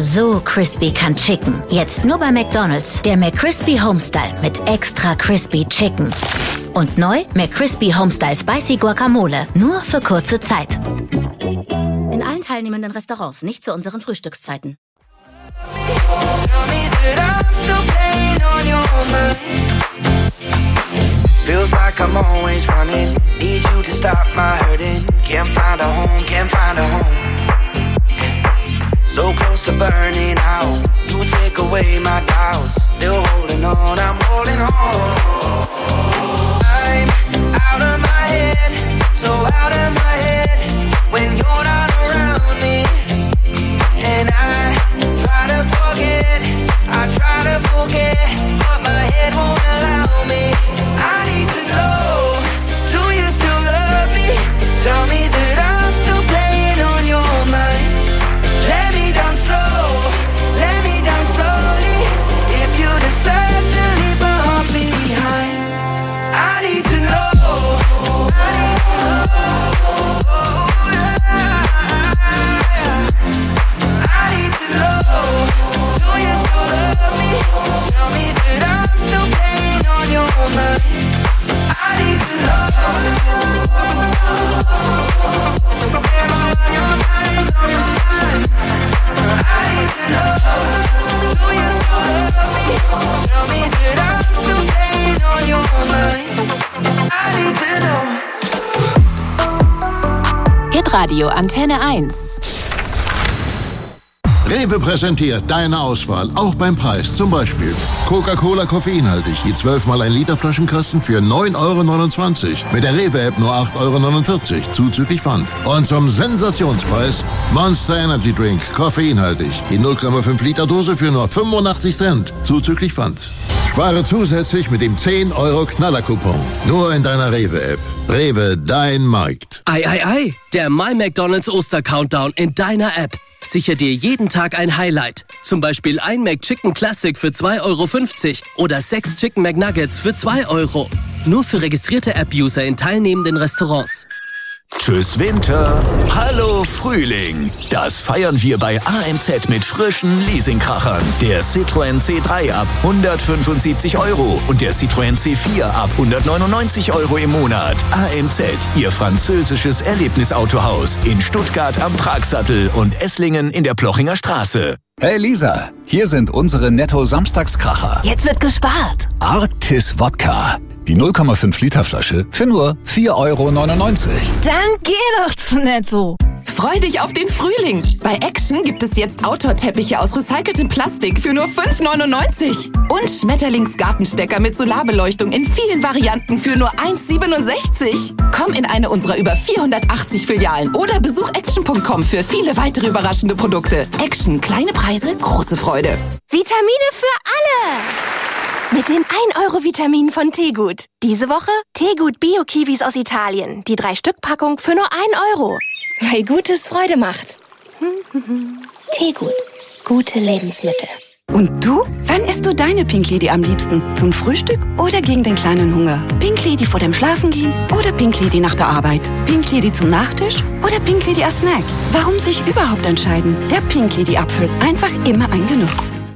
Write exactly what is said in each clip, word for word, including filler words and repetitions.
So crispy kann Chicken. Jetzt nur bei McDonald's. Der McCrispy Homestyle mit extra crispy Chicken. Und neu McCrispy Homestyle Spicy Guacamole. Nur für kurze Zeit. In allen teilnehmenden Restaurants, nicht zu unseren Frühstückszeiten. Feels like I'm always running. Need you to stop my hurting. Can't find a home, can't find a home. So close to burning out. You take away my doubts. Still holding on, I'm holding on. I'm out of my head, so out of my head. When you're not around me, and I try to forget, I try to forget, but my head won't allow me. I need to know, do you still love me? Tell me that I'm still playing on your mind. Let me down slow, let me down slowly. If you decide to leave my heart behind, I need to know. I need to know. I need to know. Do you still love me? Tell me that I'm still playing on your mind. I need to know. Am I on your mind, on your mind? I need to know. Do you still love me? Tell me that I'm still playing on your mind. I need to know. Hitradio Antenne eins. Rewe präsentiert deine Auswahl, auch beim Preis. Zum Beispiel Coca-Cola koffeinhaltig, die zwölf mal ein Liter Flaschenkasten für neun Euro neunundzwanzig. Mit der Rewe-App nur acht Euro neunundvierzig, zuzüglich Pfand. Und zum Sensationspreis Monster Energy Drink, koffeinhaltig. Die null Komma fünf Liter Dose für nur fünfundachtzig Cent, zuzüglich Pfand. Spare zusätzlich mit dem zehn Euro Knaller-Coupon. Nur in deiner Rewe-App. Rewe, dein Markt. Ei, ei, ei, der My McDonald's Oster-Countdown in deiner App. Sicher dir jeden Tag ein Highlight. Zum Beispiel ein McChicken Classic für zwei Euro fünfzig oder sechs Chicken McNuggets für zwei Euro. Nur für registrierte App-User in teilnehmenden Restaurants. Tschüss Winter, hallo Frühling. Das feiern wir bei A M Z mit frischen Leasingkrachern. Der Citroën C drei ab hundertfünfundsiebzig Euro und der Citroën C vier ab hundertneunundneunzig Euro im Monat. A M Z, Ihr französisches Erlebnisautohaus in Stuttgart am Pragsattel und Esslingen in der Plochinger Straße. Hey Lisa, hier sind unsere Netto-Samstagskracher. Jetzt wird gespart. Artis Wodka. Die null Komma fünf Liter Flasche für nur vier Euro neunundneunzig. Dann geh doch zu Netto. Freu dich auf den Frühling. Bei Action gibt es jetzt Outdoor-Teppiche aus recyceltem Plastik für nur fünf neunundneunzig. Und Schmetterlingsgartenstecker mit Solarbeleuchtung in vielen Varianten für nur eins siebenundsechzig. Komm in eine unserer über vierhundertachtzig Filialen oder besuch action punkt com für viele weitere überraschende Produkte. Action, kleine Preise, große Freude. Vitamine für alle! Mit den ein Euro Vitaminen von Teegut. Diese Woche Teegut Bio-Kiwis aus Italien. Die drei Stück Packung für nur ein Euro. Weil Gutes Freude macht. Teegut. Gute Lebensmittel. Und du? Wann isst du deine Pink Lady am liebsten? Zum Frühstück oder gegen den kleinen Hunger? Pink Lady vor dem Schlafengehen oder Pink Lady nach der Arbeit? Pink Lady zum Nachtisch oder Pink Lady als Snack? Warum sich überhaupt entscheiden? Der Pink Lady Apfel. Einfach immer ein Genuss.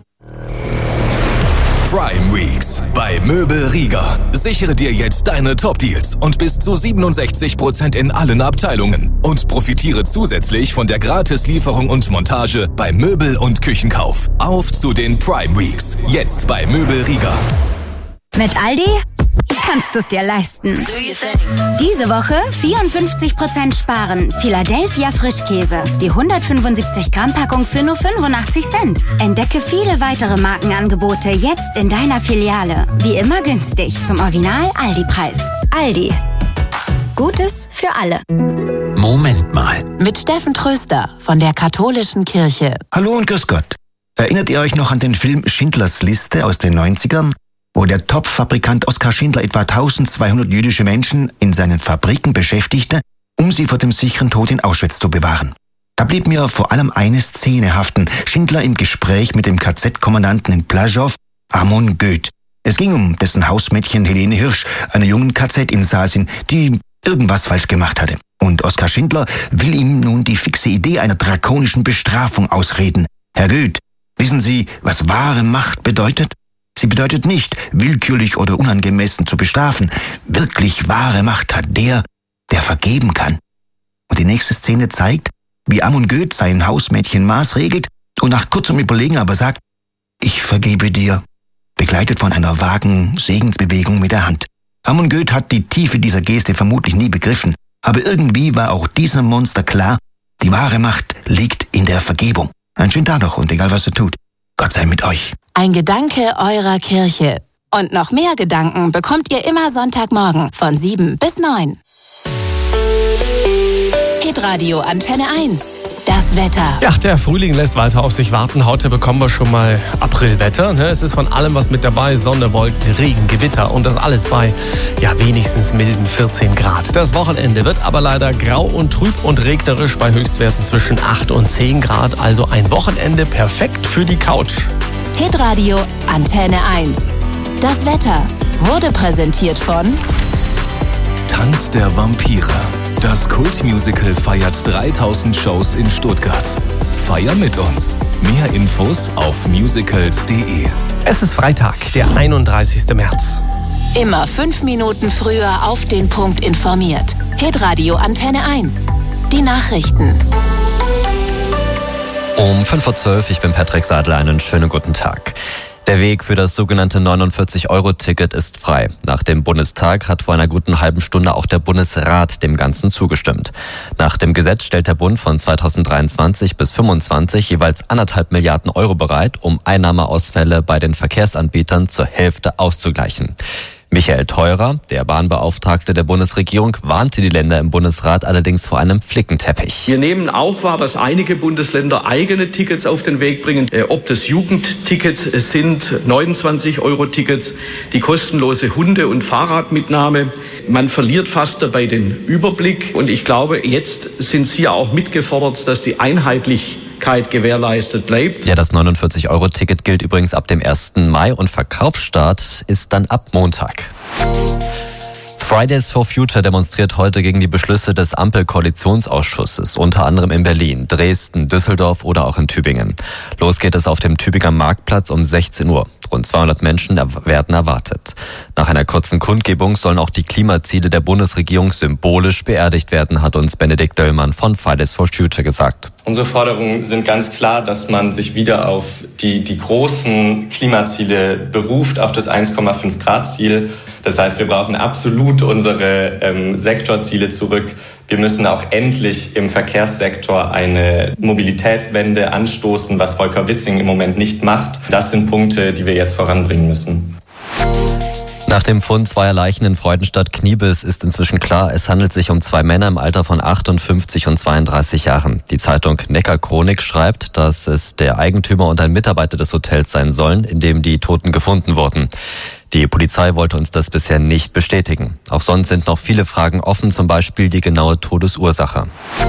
Prime Weeks bei Möbel Rieger. Sichere dir jetzt deine Top-Deals und bis zu siebenundsechzig Prozent in allen Abteilungen. Und profitiere zusätzlich von der Gratislieferung und Montage bei Möbel- und Küchenkauf. Auf zu den Prime Weeks. Jetzt bei Möbel Rieger. Mit Aldi kannst du es dir leisten. Diese Woche vierundfünfzig Prozent sparen. Philadelphia Frischkäse. Die hundertfünfundsiebzig Gramm Packung für nur fünfundachtzig Cent. Entdecke viele weitere Markenangebote jetzt in deiner Filiale. Wie immer günstig zum Original Aldi-Preis. Aldi. Gutes für alle. Moment mal. Mit Steffen Tröster von der Katholischen Kirche. Hallo und grüß Gott. Erinnert ihr euch noch an den Film Schindlers Liste aus den neunzigern? Wo der Topffabrikant Oskar Schindler etwa eintausendzweihundert jüdische Menschen in seinen Fabriken beschäftigte, um sie vor dem sicheren Tod in Auschwitz zu bewahren. Da blieb mir vor allem eine Szene haften. Schindler im Gespräch mit dem K Z-Kommandanten in Plaszow, Amon Goeth. Es ging um dessen Hausmädchen Helene Hirsch, einer jungen K Z-Insassin, die irgendwas falsch gemacht hatte. Und Oskar Schindler will ihm nun die fixe Idee einer drakonischen Bestrafung ausreden. Herr Goeth, wissen Sie, was wahre Macht bedeutet? Sie bedeutet nicht, willkürlich oder unangemessen zu bestrafen. Wirklich wahre Macht hat der, der vergeben kann. Und die nächste Szene zeigt, wie Amon Goeth sein Hausmädchen maßregelt und nach kurzem Überlegen aber sagt, ich vergebe dir, begleitet von einer vagen Segensbewegung mit der Hand. Amon Goeth hat die Tiefe dieser Geste vermutlich nie begriffen, aber irgendwie war auch diesem Monster klar, die wahre Macht liegt in der Vergebung. Einen schönen Tag noch und egal was ihr tut, Gott sei mit euch. Ein Gedanke eurer Kirche. Und noch mehr Gedanken bekommt ihr immer Sonntagmorgen von sieben bis neun. Hitradio Antenne eins. Das Wetter. Ja, der Frühling lässt weiter auf sich warten. Heute bekommen wir schon mal Aprilwetter. Ne? Es ist von allem was mit dabei. Sonne, Wolken, Regen, Gewitter und das alles bei ja wenigstens milden vierzehn Grad. Das Wochenende wird aber leider grau und trüb und regnerisch bei Höchstwerten zwischen acht und zehn Grad. Also ein Wochenende perfekt für die Couch. Hitradio Antenne eins. Das Wetter wurde präsentiert von Tanz der Vampire. Das Kultmusical feiert dreitausend Shows in Stuttgart. Feier mit uns. Mehr Infos auf musicals punkt de. Es ist Freitag, der einunddreißigsten März. Immer fünf Minuten früher auf den Punkt informiert. Hitradio Antenne eins. Die Nachrichten. Um fünf Uhr zwölf, ich bin Patrick Sadler, einen schönen guten Tag. Der Weg für das sogenannte neunundvierzig Euro Ticket ist frei. Nach dem Bundestag hat vor einer guten halben Stunde auch der Bundesrat dem Ganzen zugestimmt. Nach dem Gesetz stellt der Bund von zweitausenddreiundzwanzig bis fünfundzwanzig jeweils anderthalb Milliarden Euro bereit, um Einnahmeausfälle bei den Verkehrsanbietern zur Hälfte auszugleichen. Michael Theurer, der Bahnbeauftragte der Bundesregierung, warnte die Länder im Bundesrat allerdings vor einem Flickenteppich. Wir nehmen auch wahr, dass einige Bundesländer eigene Tickets auf den Weg bringen. Ob das Jugendtickets sind, neunundzwanzig Euro Tickets, die kostenlose Hunde- und Fahrradmitnahme. Man verliert fast dabei den Überblick. Und ich glaube, jetzt sind Sie ja auch mitgefordert, dass die Einheitlichkeit gewährleistet bleibt. Ja, das neunundvierzig Euro Ticket gilt übrigens ab dem ersten Mai und Verkaufsstart ist dann ab Montag. Fridays for Future demonstriert heute gegen die Beschlüsse des Ampel-Koalitionsausschusses, unter anderem in Berlin, Dresden, Düsseldorf oder auch in Tübingen. Los geht es auf dem Tübinger Marktplatz um sechzehn Uhr. Rund zweihundert Menschen werden erwartet. Nach einer kurzen Kundgebung sollen auch die Klimaziele der Bundesregierung symbolisch beerdigt werden, hat uns Benedikt Döllmann von Fridays for Future gesagt. Unsere Forderungen sind ganz klar, dass man sich wieder auf die, die großen Klimaziele beruft, auf das eins Komma fünf Grad Ziel. Das heißt, wir brauchen absolut unsere ähm, Sektorziele zurück. Wir müssen auch endlich im Verkehrssektor eine Mobilitätswende anstoßen, was Volker Wissing im Moment nicht macht. Das sind Punkte, die wir jetzt voranbringen müssen. Nach dem Fund zweier Leichen in Freudenstadt-Kniebis ist inzwischen klar, es handelt sich um zwei Männer im Alter von achtundfünfzig und zweiunddreißig Jahren. Die Zeitung Neckar Chronik schreibt, dass es der Eigentümer und ein Mitarbeiter des Hotels sein sollen, in dem die Toten gefunden wurden. Die Polizei wollte uns das bisher nicht bestätigen. Auch sonst sind noch viele Fragen offen, zum Beispiel die genaue Todesursache.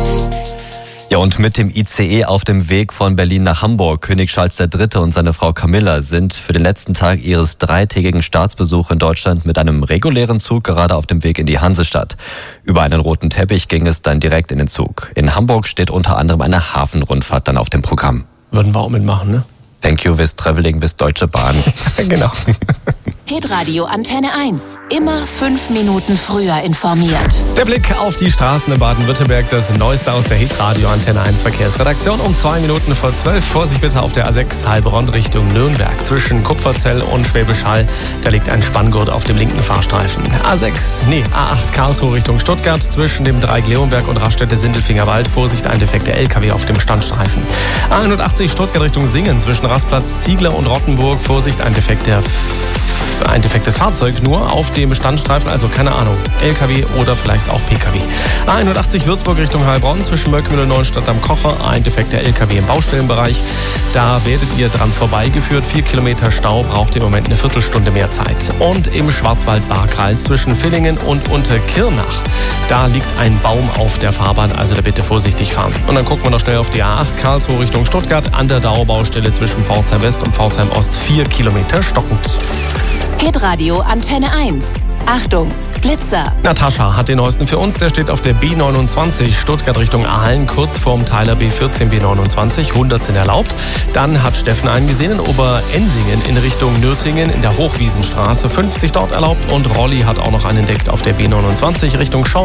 Ja, und mit dem I C E auf dem Weg von Berlin nach Hamburg. König Charles der Dritte und seine Frau Camilla sind für den letzten Tag ihres dreitägigen Staatsbesuchs in Deutschland mit einem regulären Zug gerade auf dem Weg in die Hansestadt. Über einen roten Teppich ging es dann direkt in den Zug. In Hamburg steht unter anderem eine Hafenrundfahrt dann auf dem Programm. Würden wir auch mitmachen, ne? Thank you, with Traveling, with Deutsche Bahn. Genau. Hitradio Antenne eins. Immer fünf Minuten früher informiert. Der Blick auf die Straßen in Baden-Württemberg. Das Neueste aus der Hitradio Antenne eins Verkehrsredaktion. Um zwei Minuten vor zwölf. Vorsicht bitte auf der A sechs Heilbronn Richtung Nürnberg. Zwischen Kupferzell und Schwäbisch Hall. Da liegt ein Spanngurt auf dem linken Fahrstreifen. A sechs, nee, A acht Karlsruhe Richtung Stuttgart. Zwischen dem Dreieck Leonberg und Raststätte Sindelfingerwald. Vorsicht, ein defekter L K W auf dem Standstreifen. A einundachtzig Stuttgart Richtung Singen. Zwischen Rastplatz Ziegler und Rottenburg. Vorsicht, ein defekter ein defektes Fahrzeug nur auf dem Standstreifen, also keine Ahnung, L K W oder vielleicht auch P K W. A einundachtzig Würzburg Richtung Heilbronn, zwischen Möckmühle und Neustadt am Kocher, ein defekter L K W im Baustellenbereich. Da werdet ihr dran vorbeigeführt. Vier Kilometer Stau, braucht im Moment eine Viertelstunde mehr Zeit. Und im Schwarzwald-Baar-Kreis zwischen Villingen und Unterkirnach, da liegt ein Baum auf der Fahrbahn, also da bitte vorsichtig fahren. Und dann gucken wir noch schnell auf die A acht Karlsruhe Richtung Stuttgart, an der Dauerbaustelle zwischen Pforzheim West und Pforzheim Ost, vier Kilometer stockend. Hitradio Antenne eins. Achtung, Blitzer. Natascha hat den neuesten für uns. Der steht auf der B neunundzwanzig Stuttgart Richtung Aalen, kurz vorm Teiler B vierzehn B neunundzwanzig. hundert sind erlaubt. Dann hat Steffen einen gesehen in Oberensingen in Richtung Nürtingen in der Hochwiesenstraße. fünfzig dort erlaubt. Und Rolli hat auch noch einen entdeckt auf der B neunundzwanzig Richtung Schau.